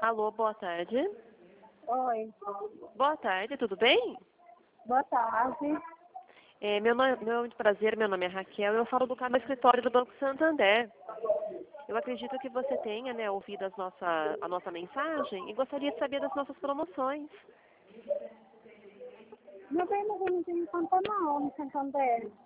Alô, boa tarde. Oi, Boa tarde, tudo bem? boa tarde. Muito prazer, meu nome é Raquel, eu falo do canal escritório do Banco Santander. Eu acredito que você tenha, ouvido a nossa mensagem e gostaria de saber das nossas promoções. Não tem ninguém me conta não, no Santander.